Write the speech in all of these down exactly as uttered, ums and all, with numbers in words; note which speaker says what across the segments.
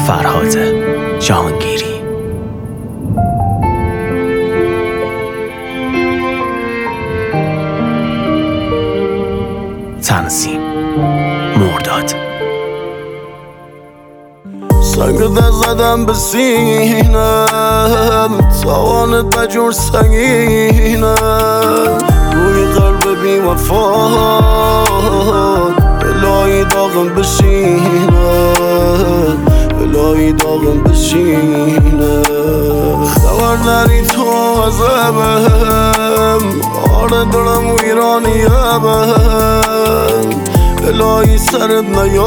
Speaker 1: فرهاد جهانگیری. تنظیم مرداد.
Speaker 2: سنگ در زدم به سینم، توانت بجور سنگینم، روی قلب بی وفات الهی داغم بشینم، الهی داغم بشینم. خبر نری تو عذابم، آره دلم ویرانیم، الهی سرت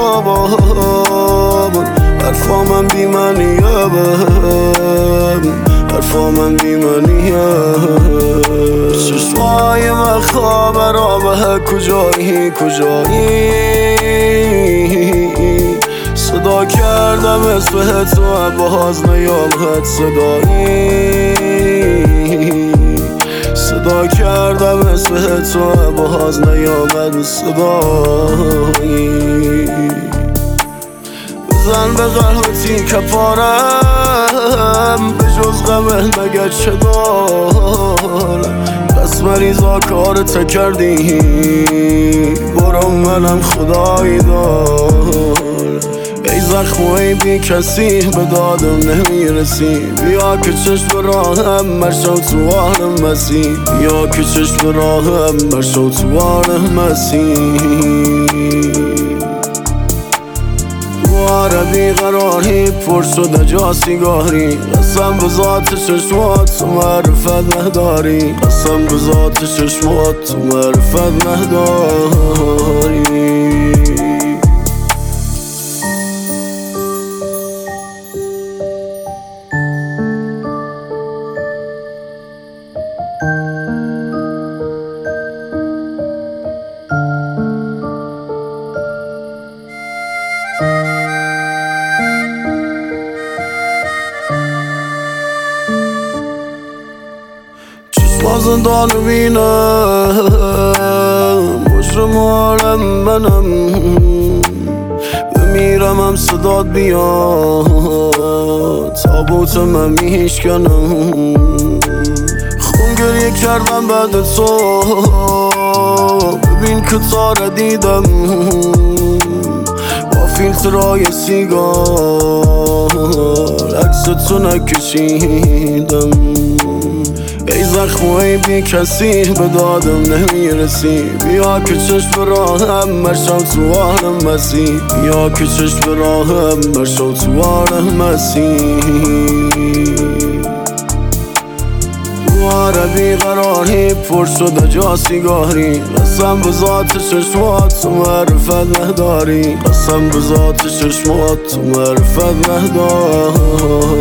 Speaker 2: نیابم، حرفا من بی منیم، حرفا من بی منیم. چشمای من خواب رابه کجایی کجایی، صدا کردم اسم تو باز نیامد صدایی، صدا کردم اسم تو باز نیامد صدایی. بزن به قلبتی کفارم، به جز غمه مگه چه دارم، بس مریضا کارت کردی، برو منم خدایی دار. ای زخمای بی کسی به دادم نمیرسی، بیا که چشم راهم مرشو تو آرم مسی، بیا که چشم راهم مرشو تو آرم مسی. دواره بیقراری پر شده جا سیگاری، قسم به ذات چشمات تو معرفت نداری، قسم به ذات چشمات تو معرفت نداری. زندانو بینم، مجرم عالم منم، بمیرم هم صدات بیاد، تابوت من میشکنم. خون گریه کردم بعد تو، ببین که تاره دیدم، با فیلترهای سیگار عکس تو نکشیدم. ای زخمای بی کسی به دادم نمیرسی، بیا که چشم راهم مرشو تو آرم مسی، بیا که چشم راهم مرشو تو آرم مسی. دواره بیقراری پر شده جا سیگاری، قسم به ذات چشمات تو معرفت نداری، قسم به ذات چشمات تو معرفت نداری.